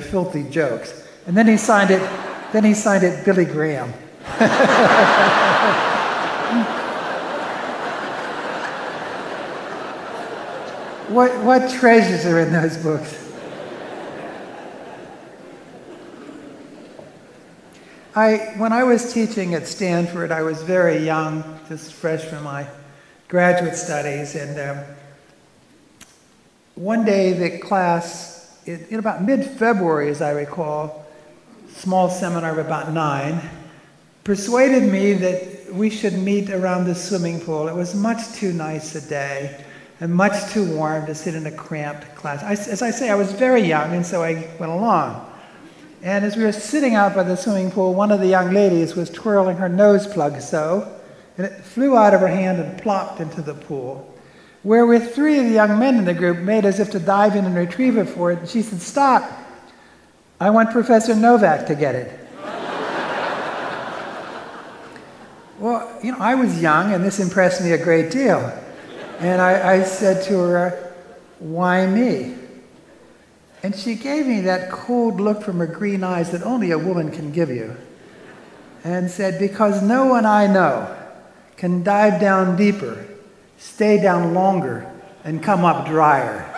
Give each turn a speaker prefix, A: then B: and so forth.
A: filthy jokes. And then he signed it Billy Graham. What treasures are in those books? When I was teaching at Stanford, I was very young, just fresh from my graduate studies, and one day the class, in about mid-February, as I recall, small seminar of about 9, persuaded me that we should meet around the swimming pool. It was much too nice a day and much too warm to sit in a cramped class. As I say, I was very young, and so I went along. And as we were sitting out by the swimming pool, one of the young ladies was twirling her nose plug so, and it flew out of her hand and plopped into the pool, wherewith 3 of the young men in the group made as if to dive in and retrieve it for it, and she said, "Stop, I want Professor Novak to get it." Well, I was young, and this impressed me a great deal. And I said to her, "Why me?" And she gave me that cold look from her green eyes that only a woman can give you, and said, "Because no one I know can dive down deeper, stay down longer, and come up drier."